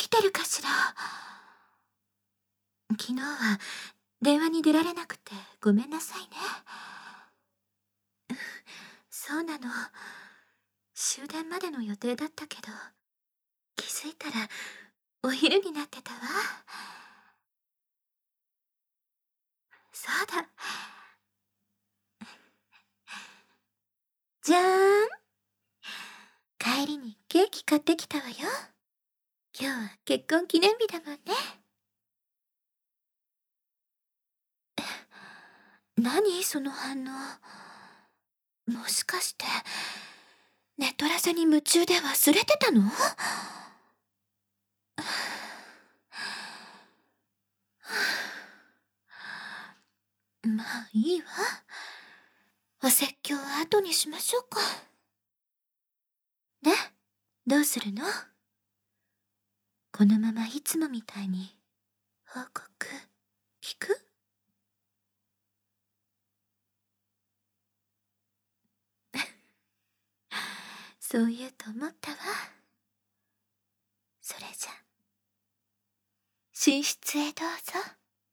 てるかしら。昨日は電話に出られなくてごめんなさいね。そうなの。終電までの予定だったけど、気づいたらお昼になってたわ。そうだ。じゃーん。帰りにケーキ買ってきたわよ。今日は結婚記念日だもんね。何その反応。もしかして、ネトラサに夢中で忘れてたの？まあいいわ。お説教は後にしましょうか。で、どうするの？このままいつもみたいに報告聞く？そう言うと思ったわ。それじゃ、寝室へどうぞ。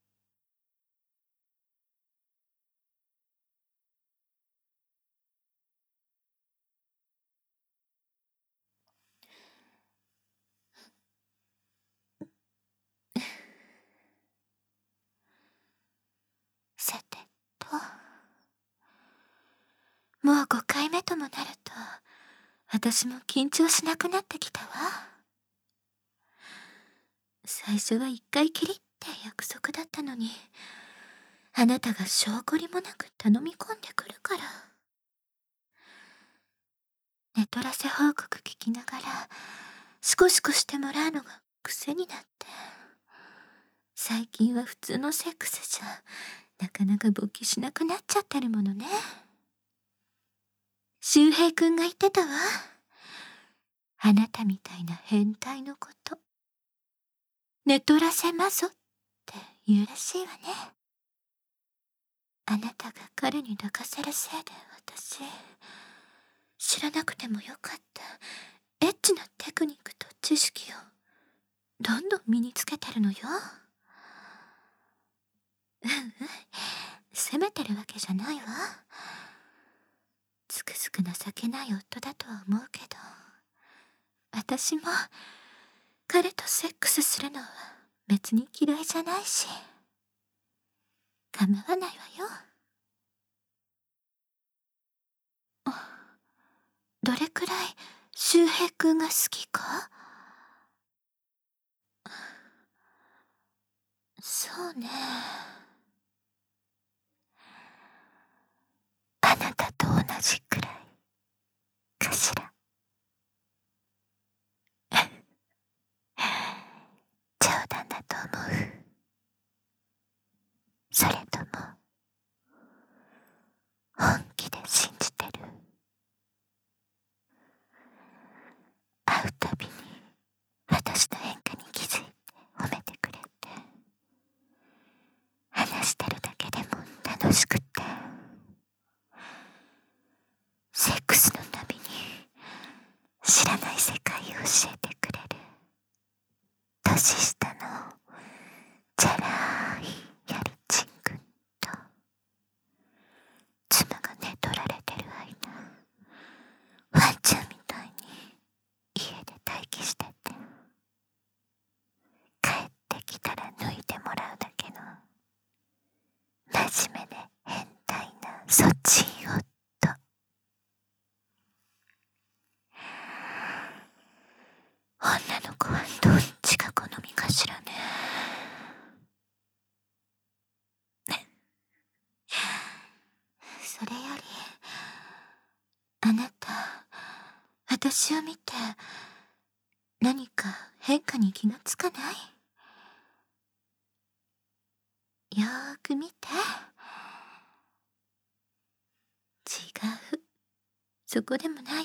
さてと、もう5回目ともなると、私も緊張しなくなってきたわ。最初は1回きりって約束だったのに、あなたが証拠りもなく頼み込んでくるから。寝取らせ報告聞きながら、シコシコしてもらうのが癖になって。最近は普通のセックスじゃ、なかなか勃起しなくなっちゃってるものね。周平くんが言ってたわ。あなたみたいな変態のこと。寝取らせまぞって言うらしいわね。あなたが彼に抱かせるせいで私、知らなくてもよかったエッチなテクニックと知識をどんどん身につけてるのよ。責めてるわけじゃないわ。つくづく情けない夫だとは思うけど、私も彼とセックスするのは別に嫌いじゃないし、構わないわよ。どれくらい周平くんが好きか？そうね。あなたと同じくらいかしら。冗談だと思う？それとも本気で信じてる？会うたびに私の変化に気づいて褒めてくれて、話してるだけでも楽しくて、セックスのたびに知らない世界を教えてくれる年下のチャラいやりちんくんと、妻が寝取られてる間、ワンちゃんみたいに家で待機してて、帰ってきたら脱いでもらうだけの真面目で変態なそっち夫。女の子はどっちが好みかしらね。それより、あなた、私を見て何か変化に気がつかない？よーく見て。違う。そこでもないわ。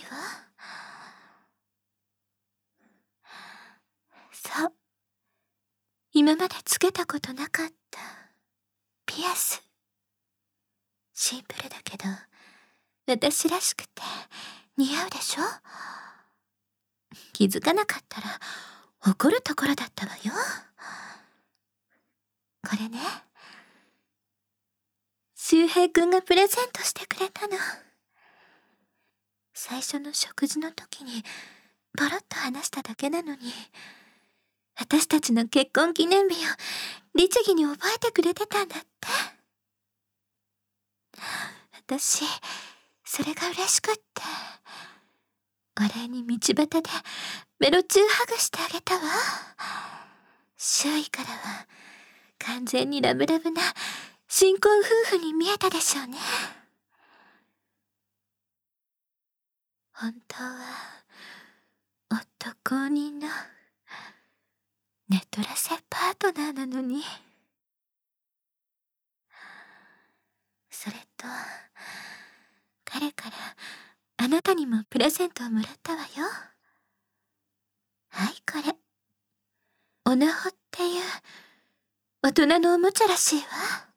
そう。今までつけたことなかったピアス。シンプルだけど、私らしくて似合うでしょ？気づかなかったら怒るところだったわよ。これね、周平くんがプレゼントしてくれたの。最初の食事の時にポロッと話しただけなのに、私たちの結婚記念日を律儀に覚えてくれてたんだって。私、それが嬉しくって、お礼に道端でメロチューハグしてあげたわ。周囲からは完全にラブラブな新婚夫婦に見えたでしょうね。本当は夫公認のネトラセパートナーなのに。それと彼からあなたにもプレゼントをもらったわよ。はい、これオナホっていう大人のおもちゃらしいわ。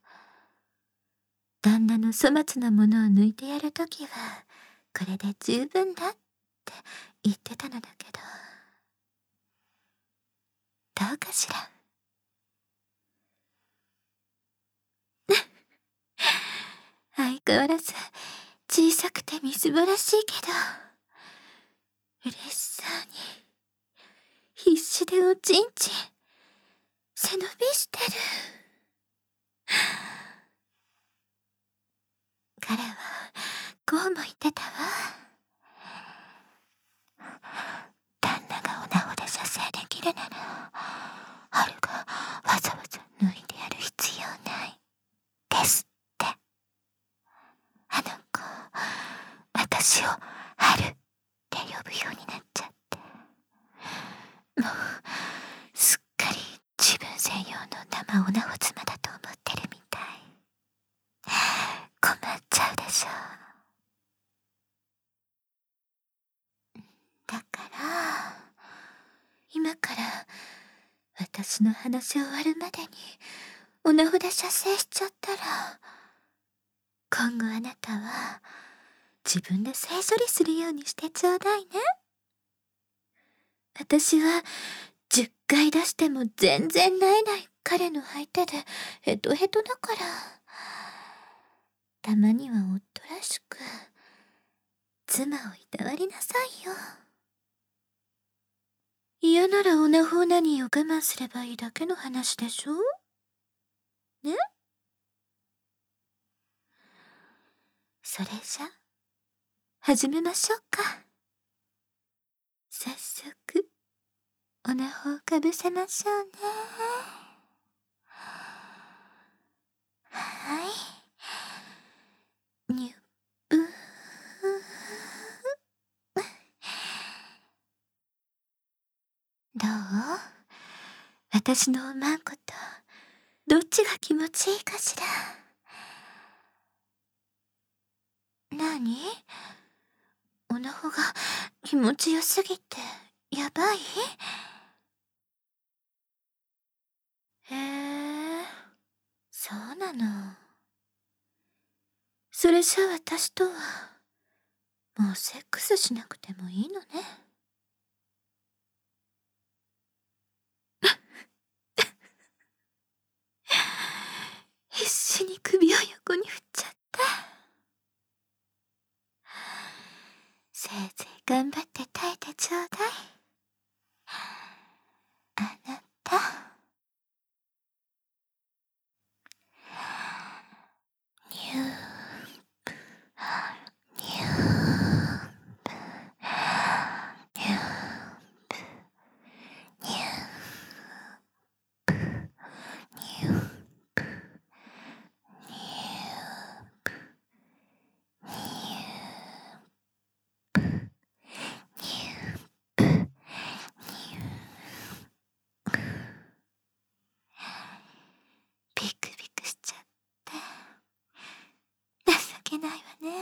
旦那の粗末なものを抜いてやるときはこれで十分だって言ってたのだけど、どうかしら。相変わらず小さくてみすぼらしいけど、嬉しそうに必死でおちんちん背伸びしてる。彼はこうも言ってたわ。旦那がオナホで射精できるなら、春がわざわざ脱いでやる必要ないですって。あの子、私を春って呼ぶようになっちゃって、もうすっかり自分専用の生オナホ妻だと思ってるみたい。困っちゃうでしょ。だから今から私の話終わるまでにオナホで射精しちゃったら、今後あなたは自分で性処理するようにしてちょうだいね。私は10回出しても全然萎えない彼の相手でヘトヘトだから、たまには夫らしく妻をいたわりなさいよ。嫌ならオナホオナニーを我慢すればいいだけの話でしょね。それじゃ始めましょうか。早速オナホをかぶせましょうね。はい、にゅっぷー。どう？私のおまんことどっちが気持ちいいかしら。なに？オナホが気持ちよすぎてやばい？へえ、そうなの。それじゃあ私とはもうセックスしなくてもいいのね。必死に首を横に振っちゃった。せいぜい頑張って耐えてちょうだい。あなた。ニュープ、ニュープ、ニュープ、ニュープ、ニュープ、ニュープ、ニュープ。ビクビクしちゃって情けないわね。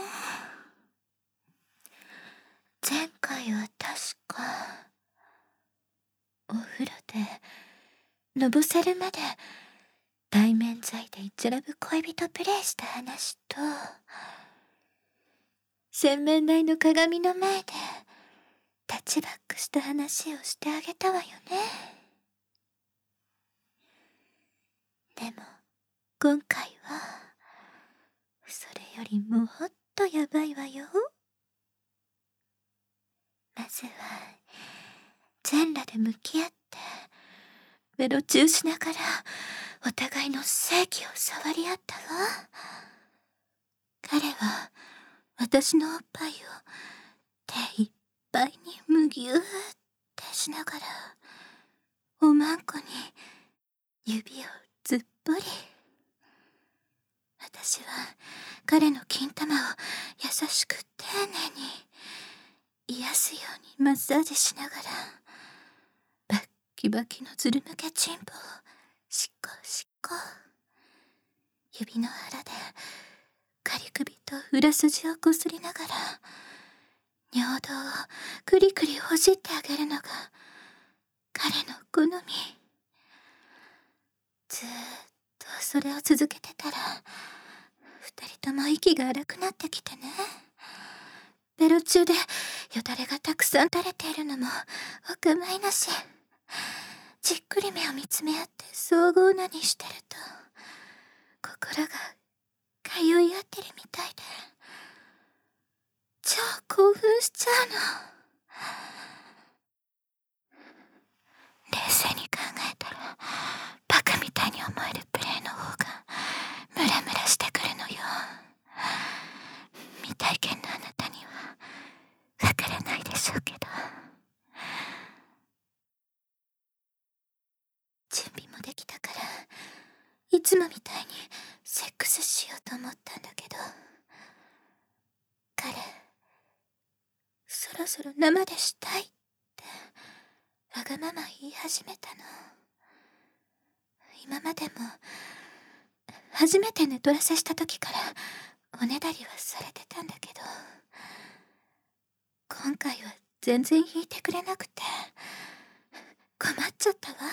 前回は確かお風呂でのぼせるまで対面剤で一ラブ恋人プレイした話と、洗面台の鏡の前でタッチバックした話をしてあげたわよね。でも今回はそれよりもっとやばいわよ。まずは全裸で向き合ってベロチューしながらお互いの性器を触り合ったわ。彼は私のおっぱいを手いっぱいにむぎゅーってしながらおまんこに指をずっぽり。私は彼の金玉を優しく丁寧に癒すようにマッサージしながらバッキバキのズル向けチンポをしっこしっこ。指の腹で仮首と裏筋をこすりながら尿道をクリクリほじってあげるのが彼の好み。ずーっとそれを続けてたら二人とも息が荒くなってきてね。ベロ中でよだれがたくさん垂れているのもお構いなし。じっくり目を見つめ合って荘厳なにしてると心が通い合ってるみたいで超興奮しちゃうの。冷静に考えたらバカみたいに思えるプレイの方がムラムラしてくるのよ。未体験のあなたにはわからないでしょうけど。準備もできたからいつもみたいにセックスしようと思ったんだけど、彼そろそろ生でしたいってわがまま言い始めたの。今までも初めて寝取らせした時からおねだりはされてたんだけど、今回は全然引いてくれなくて困っちゃったわ。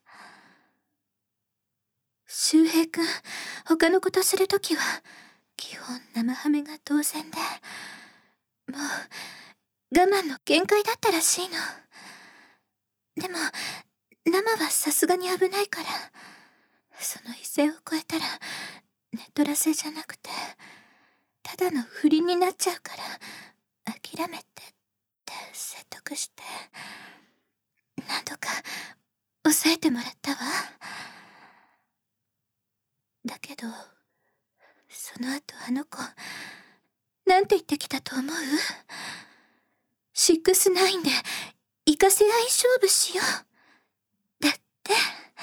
周平くん他のことするときは基本生ハメが当然で、もう我慢の限界だったらしいの。でも生はさすがに危ないから、その一線を越えたら寝取らせじゃなくてただの不倫になっちゃうから諦めてって説得して何とか抑えてもらったわ。だけどその後あの子なんて言ってきたと思う？6-9で行かせ合い勝負しようだって。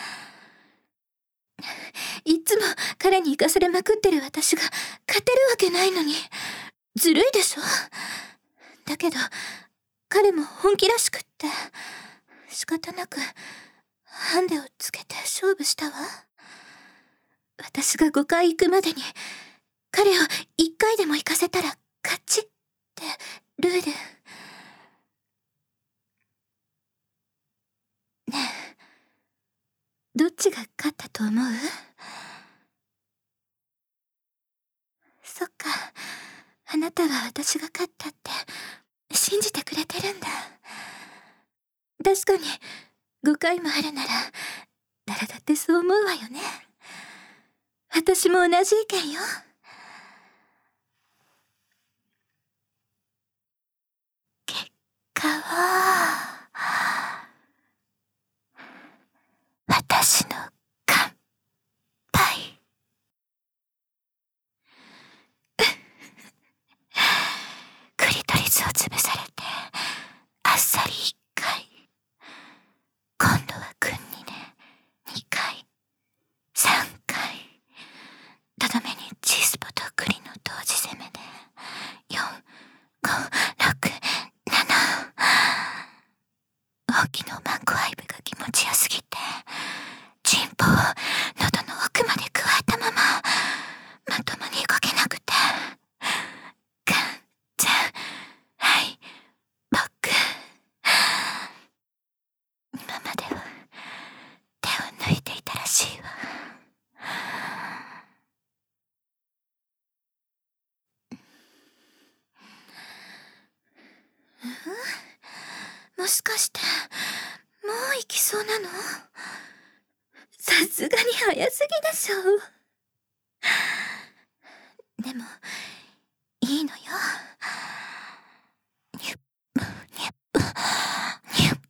いつも彼に行かされまくってる私が勝てるわけないのにずるいでしょ。だけど彼も本気らしくって仕方なくハンデをつけて勝負したわ。私が5回行くまでに彼を1回でも行かせたら勝ちってルール。ねえ、どっちが勝ったと思う？そっか、あなたは私が勝ったって信じてくれてるんだ。確かに5回もあるなら誰だってそう思うわよね。私も同じ意見よ。結果は私の乾杯。クリトリスを潰されてあっさり1回、今度は君にね2回、3回、とどめに G スポとクリの同時攻めで4、5、6、7。 しかしてもう行きそうなの？さすがに早すぎでしょ。でもいいのよ。にゅっにゅっにゅっ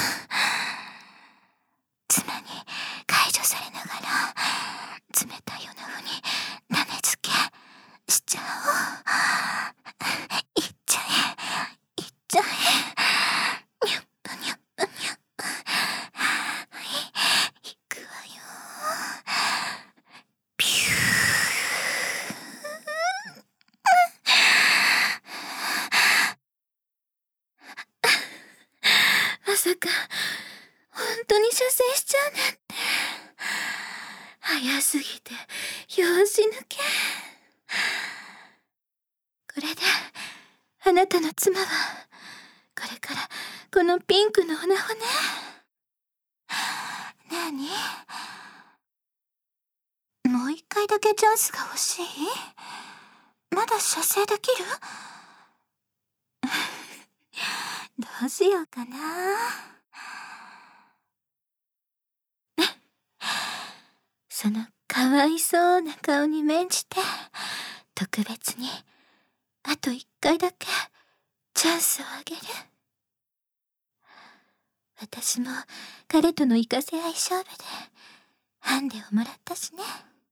妻に解除されながら冷たいおなふになねつけしちゃおう。いっちゃえいっちゃえ。にゅっぷにゅっぷにゅっぷ。はい、いくわよ。ピュー。まさか本当に射精しちゃうなんて。早すぎて拍子抜け。これであなたの妻はこれからこのピンクのオナホね。なに？もう一回だけチャンスが欲しい？まだ射精できる？どうしようかな。そのかわいそうな顔に免じて特別にあと一回だけチャンスをあげる。私も彼との生かせ合い勝負でハンデをもらったしね。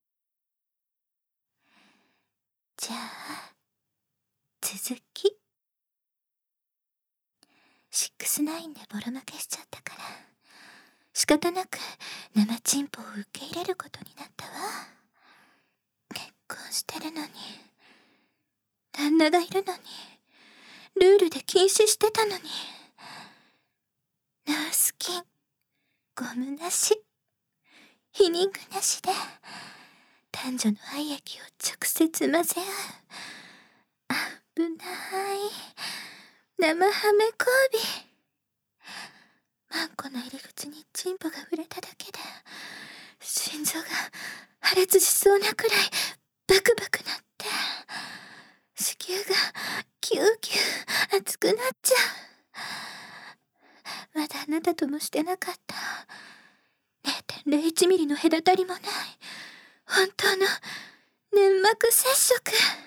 じゃあ続き。6-9でボロ負けしちゃったから仕方なく生チンポを受け入れることになったわ。結婚してるのに、旦那がいるのに、ルールで禁止してたのに。ナースキン、ゴムなし、避妊具なしで男女の愛液を直接混ぜ合う危ない生ハメ交尾。マンコの入り口にチンポが触れただけで心臓が破裂しそうなくらいバクバクなって子宮がキューキュー熱くなっちゃう。まだあなたともしてなかった 0.01 ミリの隔たりもない本当の粘膜接触。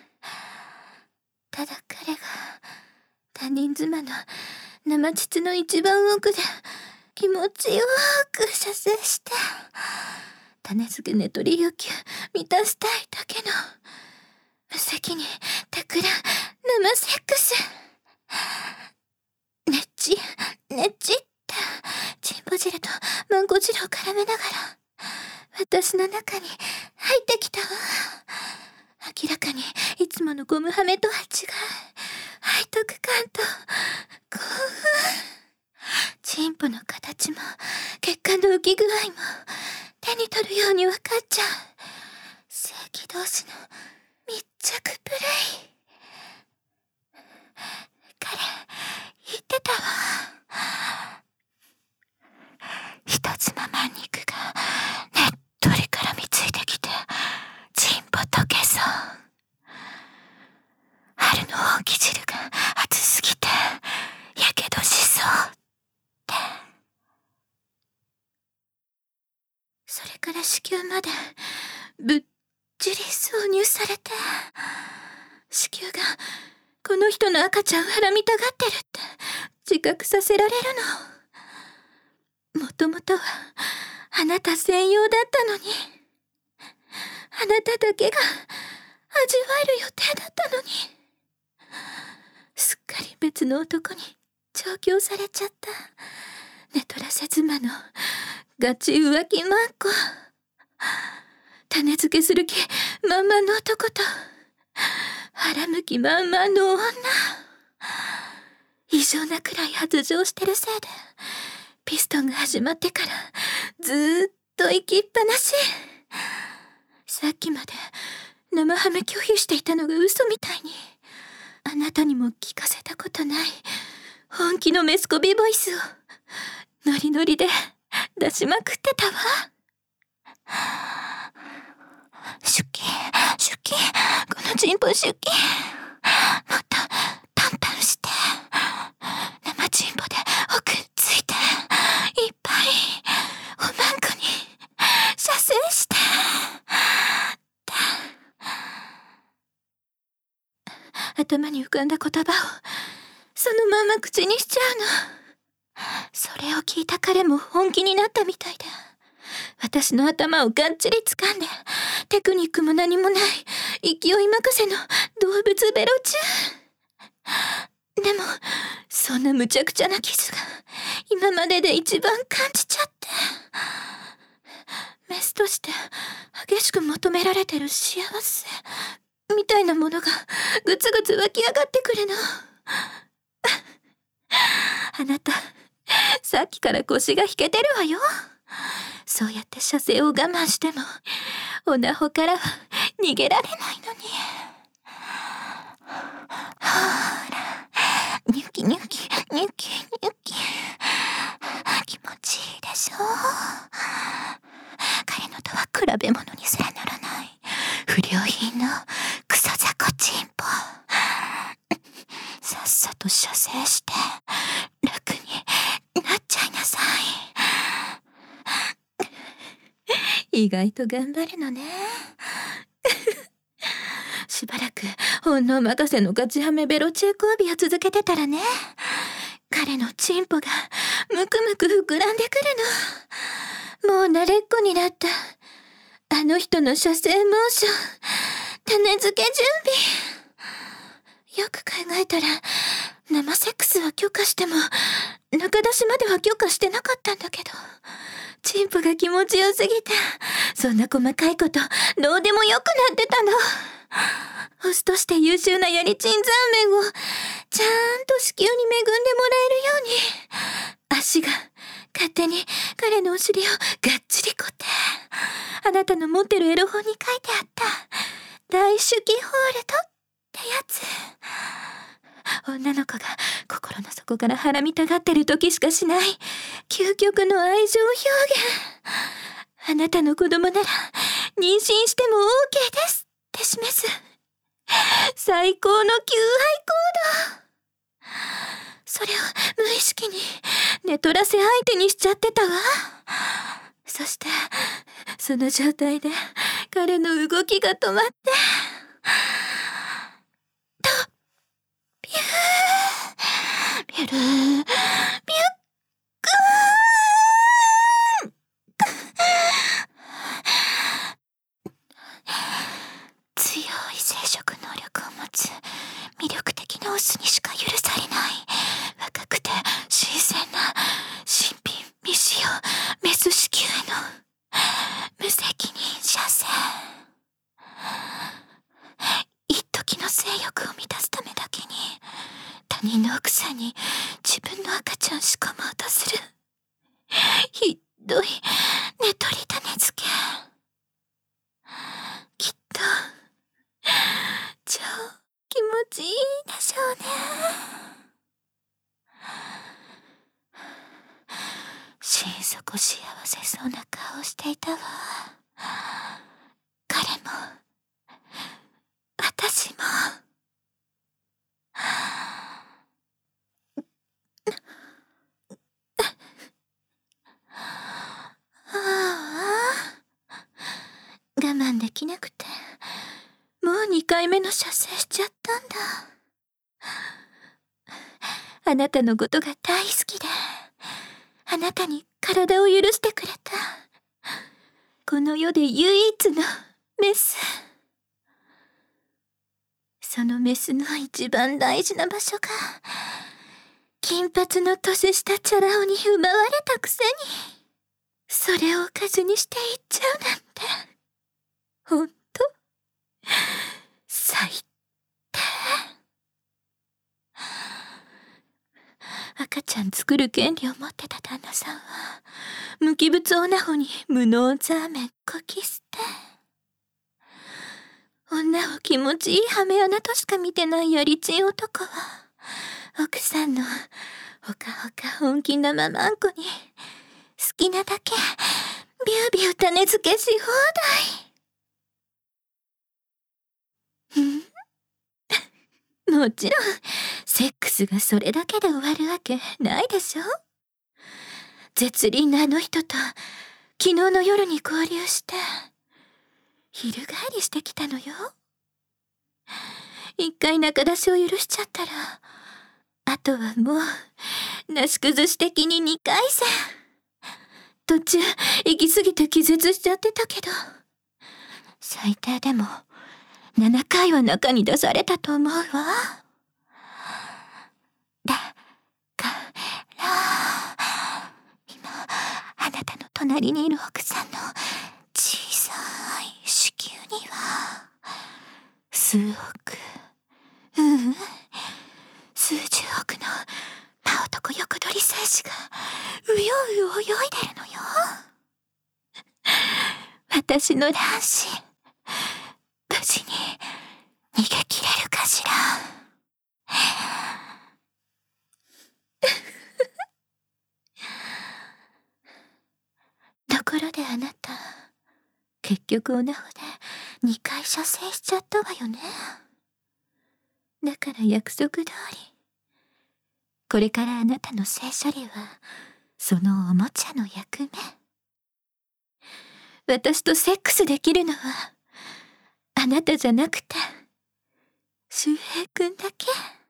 ただ彼が他人妻の生膣の一番奥で気持ちよく射精して種付け寝取り欲求満たしたいだけの無責任たくら生セックス。ねっちねっちってチンポ汁とマンコ汁を絡めながら私の中に入ってきたわ。明らかにいつものゴムハメとは違う背徳感と興奮。チンポの形も血管の浮き具合も手に取るように分かっちゃう。性器同士の密着プレイ。彼言ってたわ。人妻マン肉がねっとりからみついてきてチンポ溶けそう。春の大き汁が熱すぎてやけどしそうって。それから子宮までぶっちり挿入されて子宮がこの人の赤ちゃんをはらみたがってるって自覚させられるの。もともとはあなた専用だったのにあなただけが味わえる予定だったのにすっかり別の男に調教されちゃった寝取らせ妻のガチ浮気マンコ。種付けする気満々の男と腹向き満々の女。異常なくらい発情してるせいでピストンが始まってからずーっと行きっぱなし。さっきまで生ハメ拒否していたのが嘘みたいにあなたにも聞かせたことない本気のメスコビボイスをノリノリで出しまくってたわ。シュキシュキ、このチンポシュキ、もっとパンパンして生チンポで奥頭に浮かんだ言葉をそのまま口にしちゃうの。それを聞いた彼も本気になったみたいで、私の頭をがっちり掴んで、テクニックも何もない勢い任せの動物ベロチュー。でもそんな無茶苦茶なキスが今までで一番感じちゃって、メスとして激しく求められてる幸せみたいなものがぐつぐつ湧き上がってくるの。あなた、さっきから腰が引けてるわよ。そうやって射精を我慢してもオナホからは逃げられないのに。ほら、ニュキニュキニュキニュキ、気持ちいいでしょ。彼のとは比べ物にすらならない不良品のクソザコチンポ。さっさと射精して楽になっちゃいなさい。意外と頑張るのね。しばらく本能任せのガチハメベロチュー交尾を続けてたらね、彼のチンポがむくむく膨らんでくるの。もう慣れっこになったあの人の射精モーション、種付け準備。よく考えたら生セックスは許可しても中出しまでは許可してなかったんだけど、チンポが気持ちよすぎてそんな細かいことどうでもよくなってたの。オスとして優秀なヤリチン残面をちゃんと子宮に恵んでもらえるように、足が勝手に彼のお尻をがっちり固定。あなたの持ってるエロ本に書いてあった大手記ホールドってやつ。女の子が心の底から腹みたがってる時しかしない究極の愛情表現。あなたの子供なら妊娠しても OK ですって示す最高の求愛行動。それを無意識に寝取らせ相手にしちゃってたわ。そしてその状態で彼の動きが止まって、とピューピュルーピュックーン。強い生殖能力を持つ魅力的なオスにしか許されない若くて新鮮な新品未使用メス子宮への無責任射精。一時の性欲を満たすためだけに他人の奥さんに自分の赤ちゃん仕込もうとするひどい寝取り種付け。きっと超気持ちいいでしょうね。心底幸せそうな顔していたわ。彼も私も。我慢できなくてもう2回目の射精しちゃったんだ。あなたのことが大好きで、あなたに体を許してくれたこの世で唯一のメス。そのメスの一番大事な場所が金髪の年下チャラ男に奪われたくせに、それをおかずにしていっちゃうなんてほんと最低。赤ちゃん作る権利を持ってた旦那さんは無機物オナホに無能ザーメンこき捨て。女を気持ちいいハメ穴としか見てないやりちん男は奥さんのほかほか本気なママんこに好きなだけビュービュー種付けし放題。もちろんセックスがそれだけで終わるわけないでしょ。絶倫なあの人と昨日の夜に交流して昼帰りしてきたのよ。 一回仲出しを許しちゃったら、あとはもう、なし崩し的に2回戦。途中、行き過ぎて気絶しちゃってたけど、最低でも、7回は中に出されたと思うわ。だから、今、あなたの隣にいる奥さんの小さい子宮には、数億、数十億の真男横取り精子がうようよ泳いでるのよ。私の卵子、無事に逃げ切れるかしら。ところであなた、結局オナホで2回射精しちゃったわよね。だから約束通り、これからあなたの性処理はそのおもちゃの役目。私とセックスできるのはあなたじゃなくて周平くんだけ。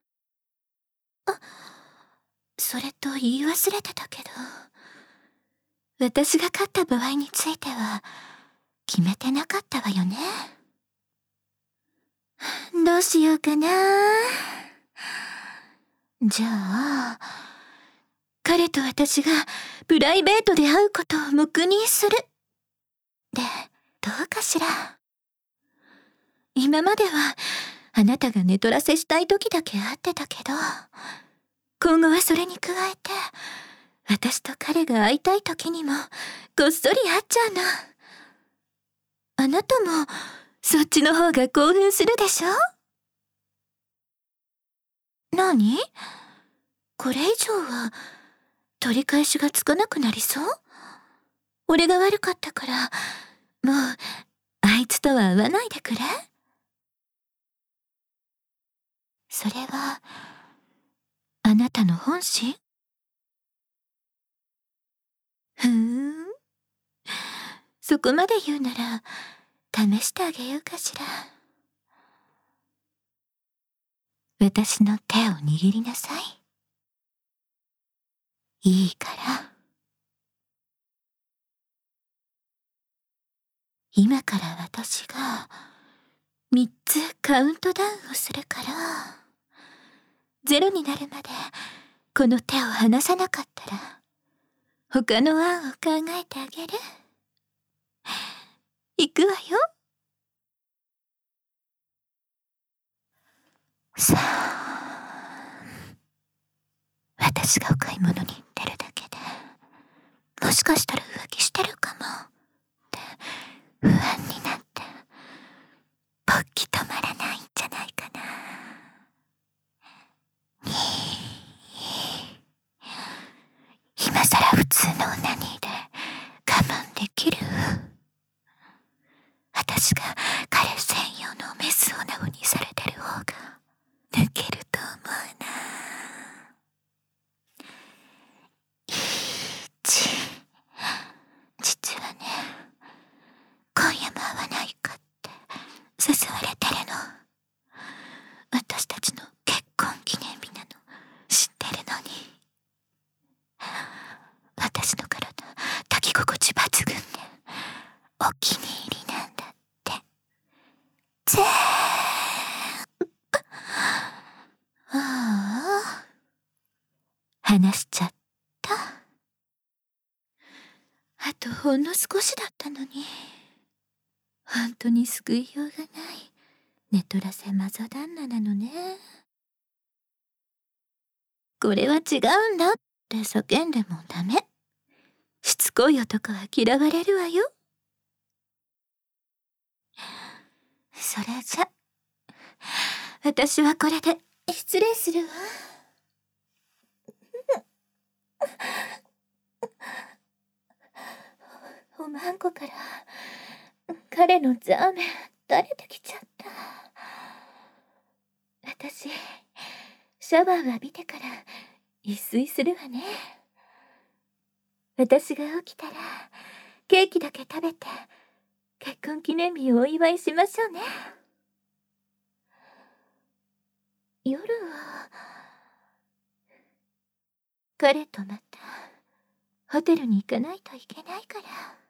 それと言い忘れてたけど、私が勝った場合については決めてなかったわよね。どうしようかな。じゃあ、彼と私がプライベートで会うことを黙認する。で、どうかしら。今まではあなたが寝取らせしたい時だけ会ってたけど、今後はそれに加えて、私と彼が会いたい時にもこっそり会っちゃうの。あなたもそっちの方が興奮するでしょ？何？これ以上は取り返しがつかなくなりそう？俺が悪かったから、もうあいつとは会わないでくれ？それはあなたの本心？そこまで言うなら試してあげようかしら。私の手を握りなさい。いいから。今から私が3つカウントダウンをするから、0になるまでこの手を離さなかったら他の案を考えてあげる。行くわよ。さあ、私がお買い物に行ってるだけで、もしかしたら浮気してるかもって不安になって、ポッキ止まらないんじゃないかな。今さら普通のオナニーで我慢できる？私が彼専用のメスオナゴにされてる方が抜けると思うな。実はね、今夜も会わないかって誘われてるの。私たちの結婚記念日なの知ってるのに。私の体抱き心地抜群でお気に入りなんだって。ぜーああ、話しちゃった。あとほんの少しだったのに。本当に救いようがない寝取らせマゾ旦那なのね。これは違うんだって叫んでもダメ。しつこい男は嫌われるわよ。それじゃ、私はこれで失礼するわ。おまんこから彼のザーメン垂れてきちゃった。私、シャワー浴びてから一睡するわね。私が起きたらケーキだけ食べて結婚記念日をお祝いしましょうね。 夜は彼とまたホテルに行かないといけないから。